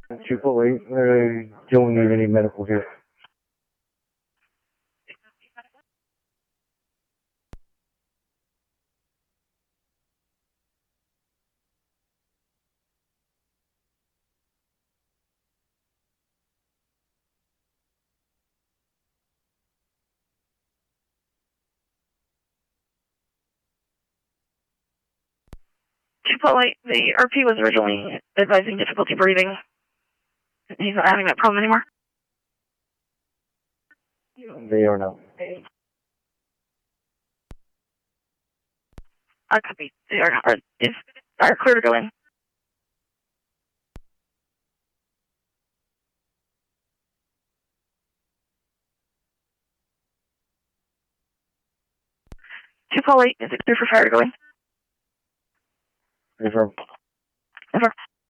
Triple eight, don't need any medical here. Chipotle, the RP was originally advising difficulty breathing. He's not having that problem anymore. They are now. I copy. They are clear to go in. Chipotle, is it clear for fire to go in? Confirm. Confirm.